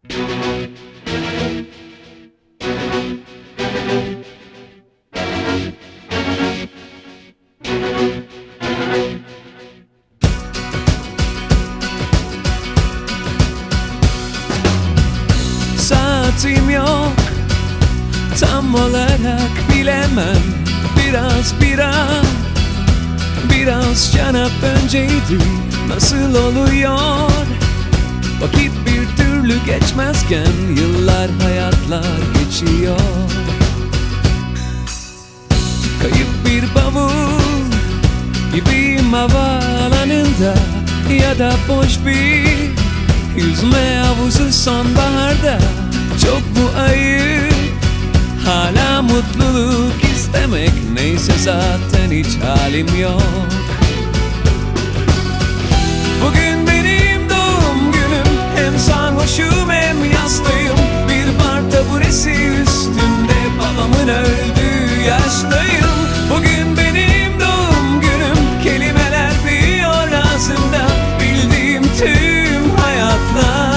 Saatim yok, tam olarak bilemem. Biraz bira, biraz şarap önceydi. Nasıl oluyor? Vakit bir türlü geçmezken yıllar, hayatlar geçiyor. Kayıp bir bavul gibiyim havaalanında, ya da boş bir yüzme havuzu sonbaharda. Çok mu ayıp hala mutluluk istemek? Neyse zaten hiç halim yok. Bugün benim doğum günüm, hem sarhoşum hem yastayım. Bir bar taburesi üstünde babamın öldüğü yaştayım. Bugün benim doğum günüm, kelimeler büyüyor ağzımda, bildiğim tüm hayatlar.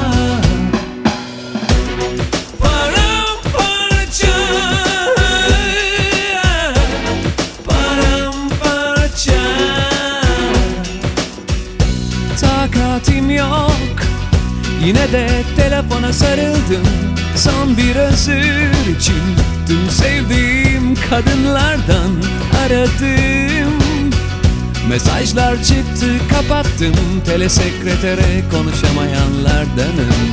Paramparça, paramparça. Takatim yok, yine de telefona sarıldım. Son bir özür için tüm sevdiğim kadınlardan aradım. Mesajlar çıktı, kapattım. Telesekretere konuşamayanlardanım.